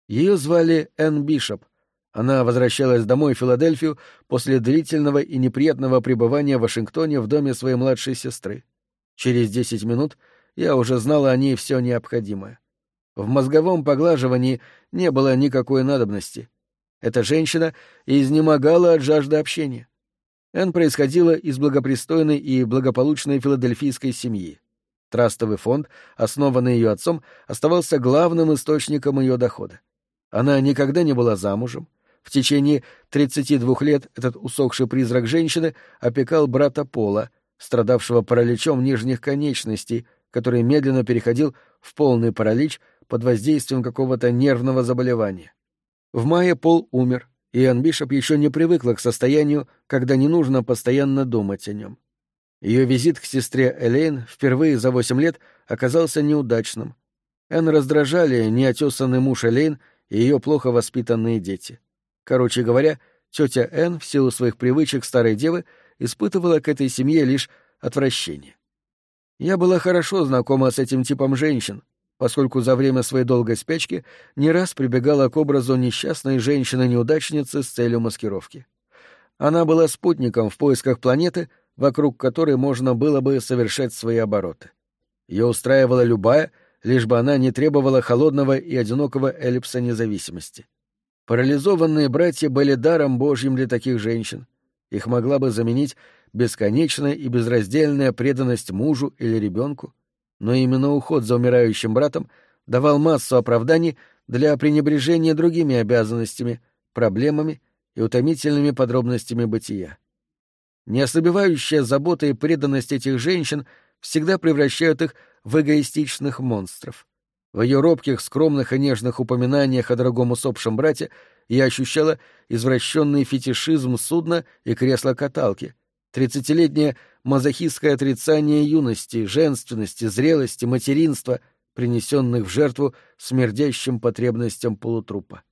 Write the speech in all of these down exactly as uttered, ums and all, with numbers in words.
Ее звали Энн Бишоп. Она возвращалась домой в Филадельфию после длительного и неприятного пребывания в Вашингтоне в доме своей младшей сестры. Через десять минут я уже знала о ней все необходимое. В мозговом поглаживании не было никакой надобности. Эта женщина изнемогала от жажды общения. Энн происходила из благопристойной и благополучной филадельфийской семьи. Трастовый фонд, основанный ее отцом, оставался главным источником ее дохода. Она никогда не была замужем. В течение тридцати двух лет этот усохший призрак женщины опекал брата Пола, страдавшего параличом нижних конечностей, который медленно переходил в полный паралич под воздействием какого-то нервного заболевания. В мае Пол умер, и Энн Бишоп еще не привыкла к состоянию, когда не нужно постоянно думать о нем. Ее визит к сестре Элейн впервые за восемь лет оказался неудачным. Энн раздражали неотесанный муж Элейн и ее плохо воспитанные дети. Короче говоря, тетя Энн, в силу своих привычек старой девы, испытывала к этой семье лишь отвращение. Я была хорошо знакома с этим типом женщин, поскольку за время своей долгой спячки не раз прибегала к образу несчастной женщины-неудачницы с целью маскировки. Она была спутником в поисках планеты, вокруг которой можно было бы совершать свои обороты. Ее устраивала любая, лишь бы она не требовала холодного и одинокого эллипса независимости. Парализованные братья были даром Божьим для таких женщин. Их могла бы заменить бесконечная и безраздельная преданность мужу или ребенку, но именно уход за умирающим братом давал массу оправданий для пренебрежения другими обязанностями, проблемами и утомительными подробностями бытия. Неослабевающая забота и преданность этих женщин всегда превращают их в эгоистичных монстров. В ее робких, скромных и нежных упоминаниях о дорогом усопшем брате я ощущала извращенный фетишизм судна и кресла-каталки, тридцатилетнее мазохистское отрицание юности, женственности, зрелости, материнства, принесенных в жертву смердящим потребностям полутрупа.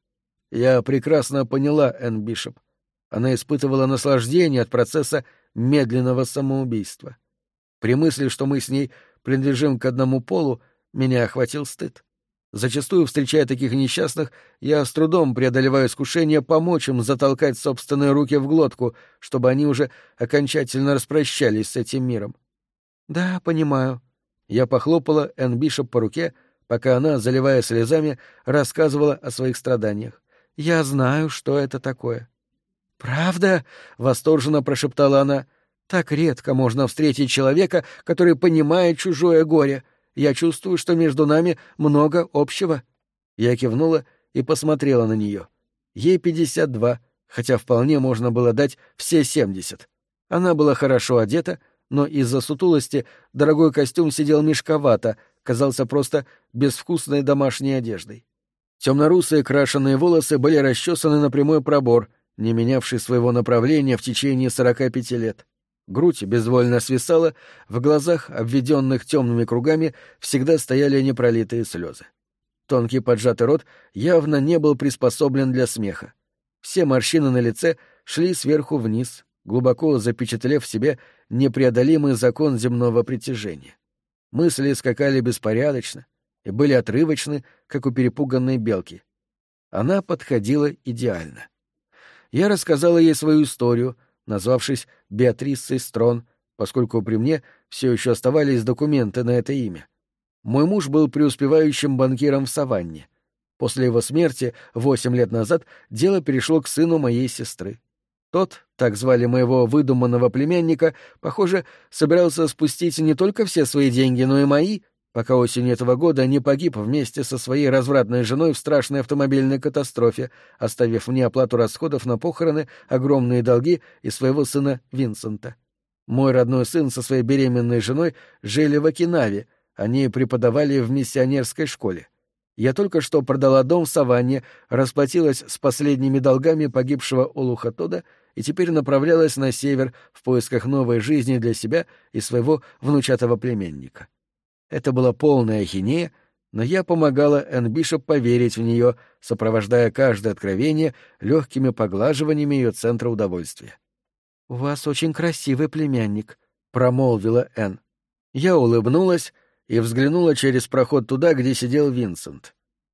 Я прекрасно поняла Энн Бишоп. Она испытывала наслаждение от процесса медленного самоубийства. При мысли, что мы с ней принадлежим к одному полу, меня охватил стыд. Зачастую, встречая таких несчастных, я с трудом преодолеваю искушение помочь им затолкать собственные руки в глотку, чтобы они уже окончательно распрощались с этим миром. «Да, понимаю». Я похлопала Энн Бишоп по руке, пока она, заливая слезами, рассказывала о своих страданиях. «Я знаю, что это такое». «Правда?» — восторженно прошептала она. «Так редко можно встретить человека, который понимает чужое горе. Я чувствую, что между нами много общего». Я кивнула и посмотрела на нее. Ей пятьдесят два, хотя вполне можно было дать все семьдесят. Она была хорошо одета, но из-за сутулости дорогой костюм сидел мешковато, казался просто безвкусной домашней одеждой. Темно-русые крашеные волосы были расчесаны на прямой пробор, не менявший своего направления в течение сорока пяти лет. Грудь безвольно свисала, в глазах, обведенных темными кругами, всегда стояли непролитые слезы. Тонкий поджатый рот явно не был приспособлен для смеха. Все морщины на лице шли сверху вниз, глубоко запечатлев в себе непреодолимый закон земного притяжения. Мысли скакали беспорядочно и были отрывочны, как у перепуганной белки. Она подходила идеально. Я рассказала ей свою историю, назвавшись Беатрисой Строн, поскольку при мне все еще оставались документы на это имя. Мой муж был преуспевающим банкиром в Саванне. После его смерти восемь лет назад дело перешло к сыну моей сестры. Тот, так звали моего выдуманного племянника, похоже, собирался спустить не только все свои деньги, но и мои, пока осенью этого года не погиб вместе со своей развратной женой в страшной автомобильной катастрофе, оставив мне оплату расходов на похороны, огромные долги и своего сына Винсента. Мой родной сын со своей беременной женой жили в Окинаве, они преподавали в миссионерской школе. Я только что продала дом в Саванне, расплатилась с последними долгами погибшего олуха Тода и теперь направлялась на север в поисках новой жизни для себя и своего внучатого племянника. Это была полная ахинея, но я помогала Энн Бишоп поверить в нее, сопровождая каждое откровение легкими поглаживаниями ее центра удовольствия. — У вас очень красивый племянник, — промолвила Энн. Я улыбнулась и взглянула через проход туда, где сидел Винсент.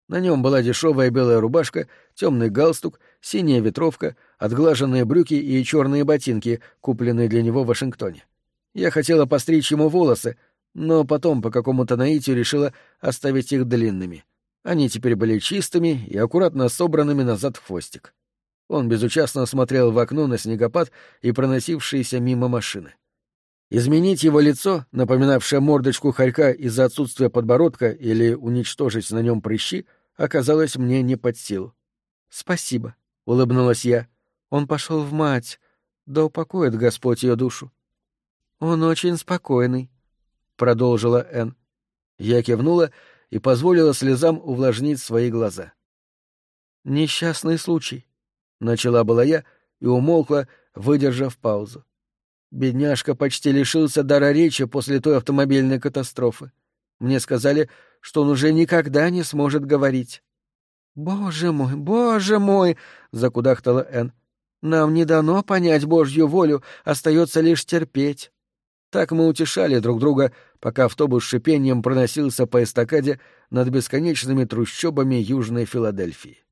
На нем была дешевая белая рубашка, темный галстук, синяя ветровка, отглаженные брюки и черные ботинки, купленные для него в Вашингтоне. Я хотела постричь ему волосы, но потом по какому-то наитию решила оставить их длинными. Они теперь были чистыми и аккуратно собранными назад в хвостик. Он безучастно смотрел в окно на снегопад и проносившиеся мимо машины. Изменить его лицо, напоминавшее мордочку хорька из-за отсутствия подбородка или уничтожить на нем прыщи, оказалось мне не под силу. «Спасибо», — улыбнулась я. «Он пошел в мать. Да упокоит Господь ее душу». «Он очень спокойный», — продолжила Энн. Я кивнула и позволила слезам увлажнить свои глаза. «Несчастный случай», — начала была я и умолкла, выдержав паузу. Бедняжка почти лишился дара речи после той автомобильной катастрофы. Мне сказали, что он уже никогда не сможет говорить. «Боже мой, боже мой!» — закудахтала Энн. «Нам не дано понять Божью волю, остается лишь терпеть». Так мы утешали друг друга, пока автобус с шипением проносился по эстакаде над бесконечными трущобами Южной Филадельфии.